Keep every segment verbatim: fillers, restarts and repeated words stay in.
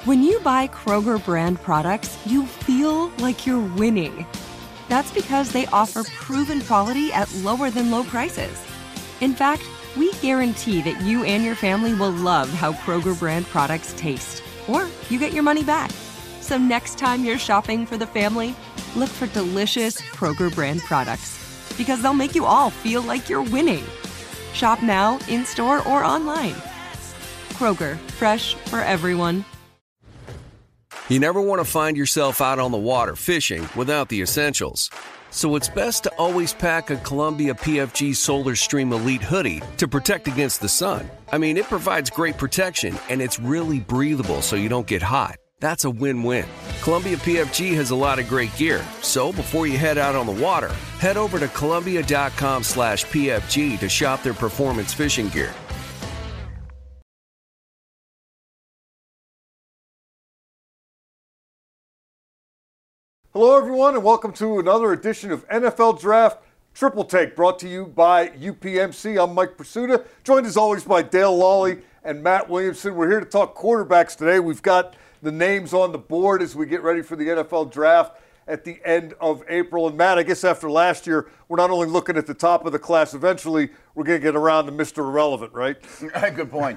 When you buy Kroger brand products, you feel like you're winning. That's because they offer proven quality at lower than low prices. In fact, we guarantee that you and your family will love how Kroger brand products taste, or you get your money back. So next time you're shopping for the family, look for delicious Kroger brand products, because they'll make you all feel like you're winning. Shop now, in-store, or online. Kroger, fresh for everyone. You never want to find yourself out on the water fishing without the essentials. So it's best to always pack a Columbia P F G Solar Stream Elite hoodie to protect against the sun. I mean, it provides great protection, and it's really breathable so you don't get hot. That's a win-win. Columbia P F G has a lot of great gear, so before you head out on the water, head over to Columbia.com slash PFG to shop their performance fishing gear. Hello, everyone, and welcome to another edition of N F L Draft Triple Take, brought to you by U P M C. I'm Mike Pursuta, joined as always by Dale Lawley and Matt Williamson. We're here to talk quarterbacks today. We've got the names on the board as we get ready for the N F L Draft at the end of April. And Matt, I guess after last year, we're not only looking at the top of the class, eventually we're going to get around to Mister Irrelevant, right? Good point.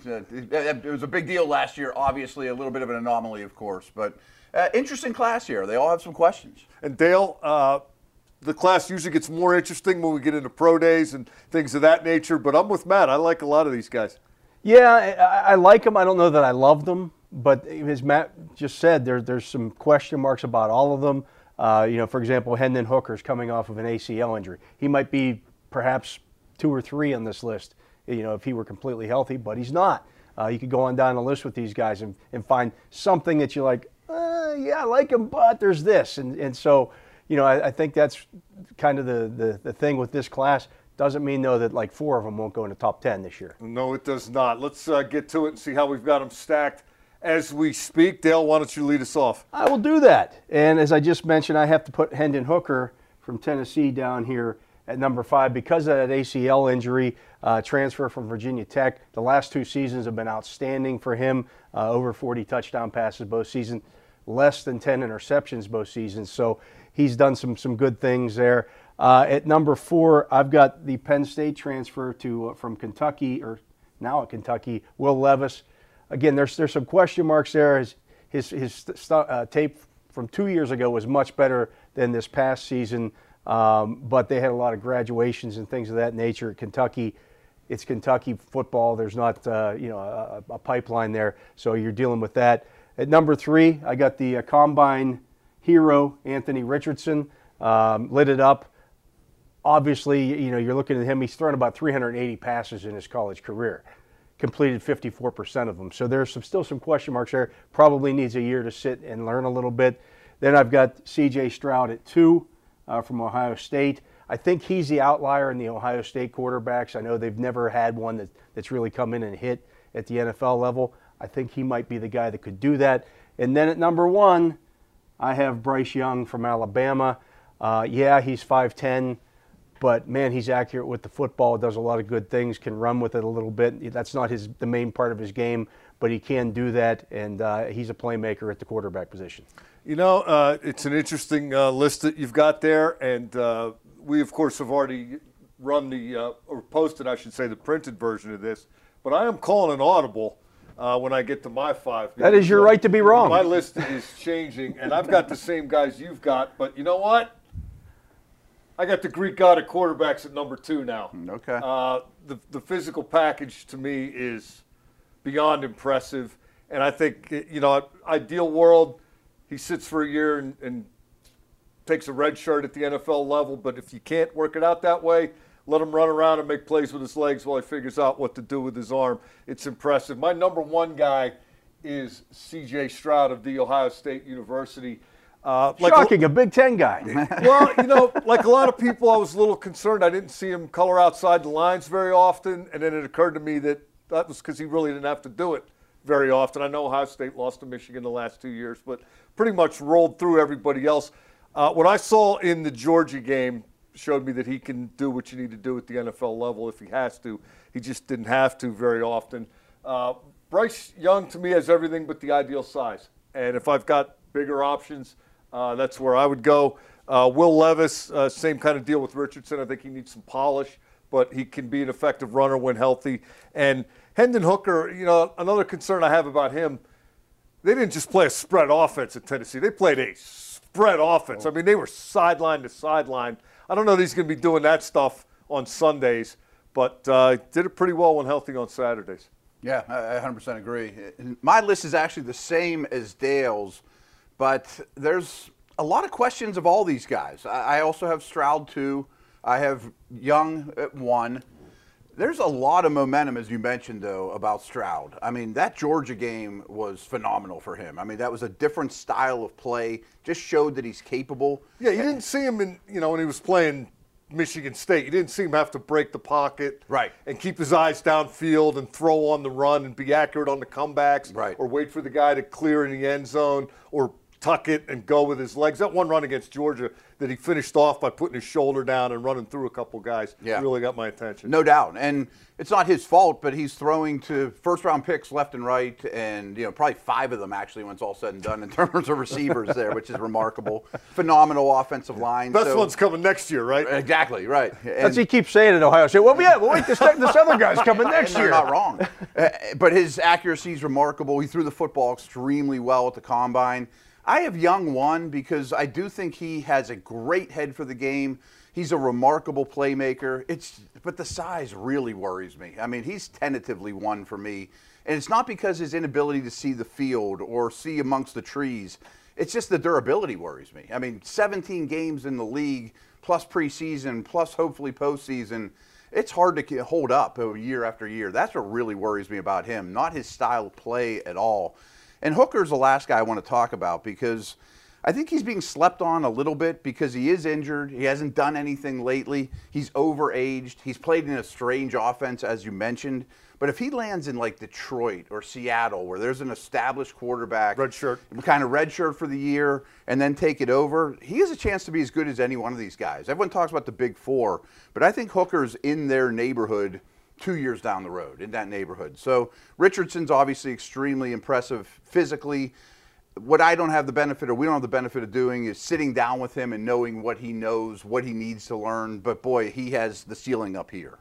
It was a big deal last year, obviously a little bit of an anomaly, of course, but Uh, interesting class here. They all have some questions. And Dale, uh, the class usually gets more interesting when we get into pro days and things of that nature, but I'm with Matt. I like a lot of these guys. Yeah, I, I like them. I don't know that I love them, but as Matt just said, there, there's some question marks about all of them. Uh, you know, for example, Hendon Hooker's coming off of an A C L injury. He might be perhaps two or three on this list, you know, if he were completely healthy, but he's not. Uh, you could go on down the list with these guys and, and find something that you like, Uh, yeah, I like him, but there's this. And and so, you know, I, I think that's kind of the, the, the thing with this class. Doesn't mean, though, that like four of them won't go in the top ten this year. No, it does not. Let's uh, get to it and see how we've got them stacked as we speak. Dale, why don't you lead us off? I will do that. And as I just mentioned, I have to put Hendon Hooker from Tennessee down here at number five because of that A C L injury, uh, transfer from Virginia Tech. The last two seasons have been outstanding for him, uh, over forty touchdown passes both seasons. Less than ten interceptions both seasons, so he's done some some good things there. Uh, at number four, I've got the Penn State transfer to uh, from Kentucky, or now at Kentucky, Will Levis. Again, there's there's some question marks there. His his his st- uh, tape from two years ago was much better than this past season, um, but they had a lot of graduations and things of that nature at Kentucky. It's Kentucky football. There's not uh, you know a, a pipeline there, so you're dealing with that. At number three, I got the uh, Combine hero, Anthony Richardson, um, lit it up. Obviously, you know, you're looking at him. He's thrown about three hundred eighty passes in his college career, completed fifty-four percent of them. So there's some, still some question marks there. Probably needs a year to sit and learn a little bit. Then I've got C J Stroud at two uh, from Ohio State. I think he's the outlier in the Ohio State quarterbacks. I know they've never had one that, that's really come in and hit at the N F L level. I think he might be the guy that could do that. And then at number one, I have Bryce Young from Alabama. Uh, yeah, he's five ten, but man, he's accurate with the football, does a lot of good things, can run with it a little bit. That's not his the main part of his game, but he can do that, and uh, he's a playmaker at the quarterback position. You know, uh, it's an interesting uh, list that you've got there, and uh, we, of course, have already run the, uh, or posted, I should say, the printed version of this, but I am calling an audible Uh, when I get to my five. That is your right to be wrong. My list is changing, and I've got the same guys you've got, but you know what? I got the Greek god of quarterbacks at number two now. Okay. Uh, the, the physical package to me is beyond impressive, and I think, you know, ideal world, he sits for a year and, and takes a red shirt at the N F L level, but if you can't work it out that way, let him run around and make plays with his legs while he figures out what to do with his arm. It's impressive. My number one guy is C J Stroud of The Ohio State University. Uh, like Shocking, a, a Big Ten guy. Well, you know, like a lot of people, I was a little concerned. I didn't see him color outside the lines very often, and then it occurred to me that that was because he really didn't have to do it very often. I know Ohio State lost to Michigan the last two years, but pretty much rolled through everybody else. Uh, what I saw in the Georgia game showed me that he can do what you need to do at the N F L level if he has to. He just didn't have to very often. Uh, Bryce Young, to me, has everything but the ideal size. And if I've got bigger options, uh, that's where I would go. Uh, Will Levis, uh, same kind of deal with Richardson. I think he needs some polish, but he can be an effective runner when healthy. And Hendon Hooker, you know, another concern I have about him, they didn't just play a spread offense at Tennessee. They played a spread offense. I mean, they were sideline to sideline. I don't know that he's going to be doing that stuff on Sundays, but uh, did it pretty well when healthy on Saturdays. Yeah, I one hundred percent agree. My list is actually the same as Dale's, but there's a lot of questions of all these guys. I also have Stroud two. I have Young at one. There's a lot of momentum, as you mentioned, though, about Stroud. I mean, that Georgia game was phenomenal for him. I mean, that was a different style of play. Just showed that he's capable. Yeah, you didn't see him in, you know, when he was playing Michigan State. You didn't see him have to break the pocket, right, and keep his eyes downfield and throw on the run and be accurate on the comebacks, right, or wait for the guy to clear in the end zone or tuck it and go with his legs. That one run against Georgia that he finished off by putting his shoulder down and running through a couple guys yeah. really got my attention. No doubt. And it's not his fault, but he's throwing to first-round picks left and right, and you know probably five of them actually when it's all said and done in terms of receivers there, which is remarkable. Phenomenal offensive line. Best so, one's coming next year, right? Exactly, right. And, That's what he keeps saying at Ohio State. Well, yeah, well, wait, this, this other guy's coming next and year. They're not wrong. uh, but his accuracy is remarkable. He threw the football extremely well at the combine. I have Young one because I do think he has a great head for the game. He's a remarkable playmaker. It's but the size really worries me. I mean, he's tentatively one for me. And it's not because his inability to see the field or see amongst the trees. It's just the durability worries me. I mean, seventeen games in the league, plus preseason, plus hopefully postseason. It's hard to hold up year after year. That's what really worries me about him, not his style of play at all. And Hooker's the last guy I want to talk about because I think he's being slept on a little bit because he is injured. He hasn't done anything lately. He's overaged. He's played in a strange offense, as you mentioned. But if he lands in like Detroit or Seattle, where there's an established quarterback, red shirt, kind of red shirt for the year, and then take it over, he has a chance to be as good as any one of these guys. Everyone talks about the big four, but I think Hooker's in their neighborhood two years down the road, in that neighborhood. So Richardson's obviously extremely impressive physically. What I don't have the benefit, or we don't have the benefit of doing, is sitting down with him and knowing what he knows, what he needs to learn. But boy, he has the ceiling up here.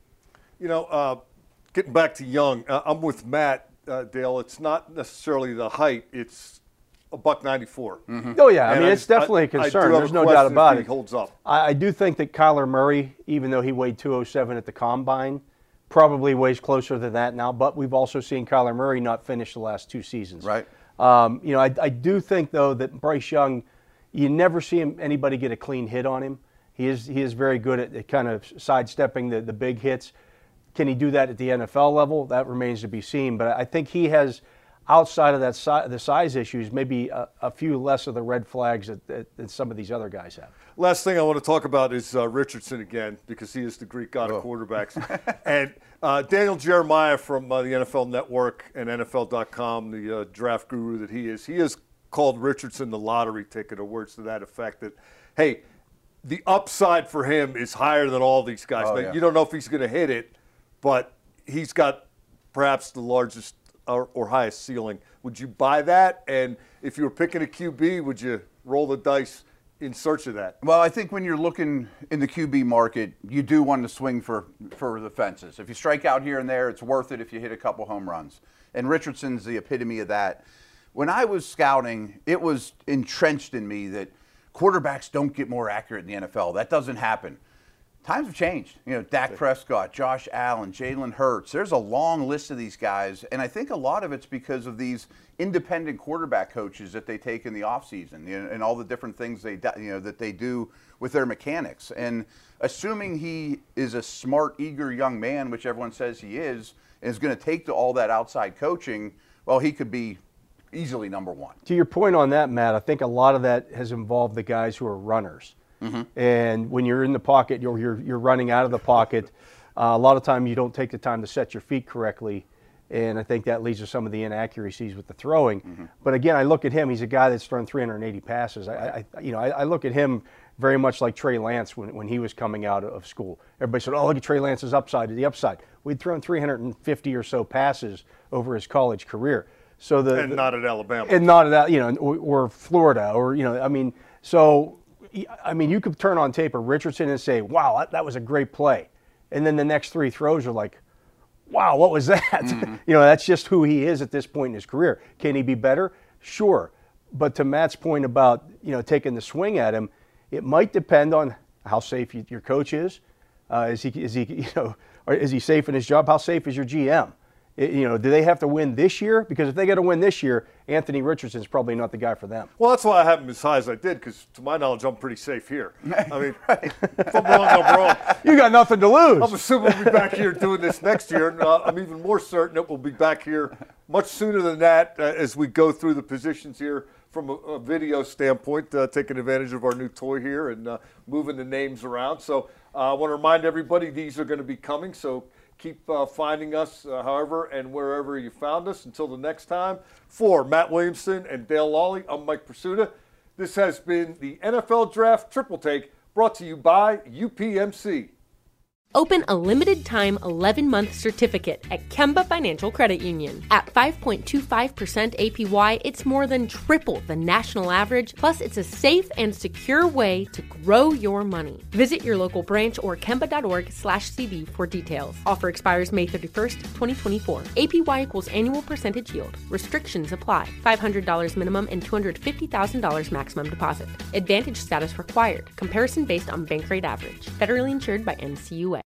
You know, uh, getting back to Young, uh, I'm with Matt, uh, Dale. It's not necessarily the height. It's a buck ninety-four. Mm-hmm. Oh, yeah. And I mean, I it's just, definitely I, a concern. I do have There's a no doubt about if it. He holds up. I, I do think that Kyler Murray, even though he weighed two oh seven at the Combine, probably weighs closer than that now. But we've also seen Kyler Murray not finish the last two seasons. Right. Um, you know, I, I do think, though, that Bryce Young, you never see him, anybody get a clean hit on him. He is he is very good at, at kind of sidestepping the, the big hits. Can he do that at the N F L level? That remains to be seen. But I think he has, outside of that si- the size issues, maybe a, a few less of the red flags that, that, that some of these other guys have. Last thing I want to talk about is uh, Richardson again, because he is the Greek god oh. of quarterbacks. and uh, Daniel Jeremiah from uh, the N F L Network and N F L dot com, the uh, draft guru that he is, he has called Richardson the lottery ticket, or words to that effect, that, hey, the upside for him is higher than all these guys. Oh, now, yeah. You don't know if he's going to hit it, but he's got perhaps the largest or, or highest ceiling. Would you buy that? And if you were picking a Q B, would you roll the dice in search of that? Well, I think when you're looking in the Q B market, you do want to swing for, for the fences. If you strike out here and there, it's worth it if you hit a couple home runs. And Richardson's the epitome of that. When I was scouting, it was entrenched in me that quarterbacks don't get more accurate in the N F L. That doesn't happen. Times have changed. You know, Dak Prescott, Josh Allen, Jalen Hurts. There's a long list of these guys, and I think a lot of it's because of these independent quarterback coaches that they take in the offseason, you know, and all the different things they you know that they do with their mechanics. And assuming he is a smart, eager young man, which everyone says he is, and is going to take to all that outside coaching, well, he could be easily number one. To your point on that, Matt, I think a lot of that has involved the guys who are runners. Mm-hmm. And when you're in the pocket, you're you're, you're running out of the pocket. Uh, a lot of time you don't take the time to set your feet correctly, and I think that leads to some of the inaccuracies with the throwing. Mm-hmm. But again, I look at him; he's a guy that's thrown three hundred eighty passes. I, I you know, I, I look at him very much like Trey Lance when, when he was coming out of school. Everybody said, oh, look at Trey Lance's upside, the upside. We'd thrown three hundred fifty or so passes over his college career. So the, and the, not at Alabama. And not at that, you know, or, or Florida, or, you know, I mean, so, I mean, you could turn on tape of Richardson and say, wow, that, that was a great play. And then the next three throws are like, wow, what was that? Mm-hmm. You know, that's just who he is at this point in his career. Can he be better? Sure. But to Matt's point about, you know, taking the swing at him, it might depend on how safe you, your coach is. Uh, is he, is he, you know, or is he safe in his job? How safe is your G M? It, you know, do they have to win this year? Because if they got to win this year, Anthony Richardson's probably not the guy for them. Well, that's why I have him as high as I did, because to my knowledge, I'm pretty safe here. I mean, if I'm wrong, I'm wrong. You got nothing to lose. I'm assuming we'll be back here doing this next year, and uh, I'm even more certain that we'll be back here much sooner than that uh, as we go through the positions here from a, a video standpoint, uh, taking advantage of our new toy here and uh, moving the names around. So uh, I want to remind everybody these are going to be coming, so keep uh, finding us, uh, however, and wherever you found us. Until the next time, for Matt Williamson and Dale Lawley, I'm Mike Pursuta. This has been the N F L Draft Triple Take, brought to you by U P M C. Open a limited-time eleven-month certificate at Kemba Financial Credit Union. At five point two five percent A P Y, it's more than triple the national average, plus it's a safe and secure way to grow your money. Visit your local branch or kemba.org slash CD for details. Offer expires May thirty-first, twenty twenty-four. A P Y equals annual percentage yield. Restrictions apply. five hundred dollars minimum and two hundred fifty thousand dollars maximum deposit. Advantage status required. Comparison based on bank rate average. Federally insured by N C U A.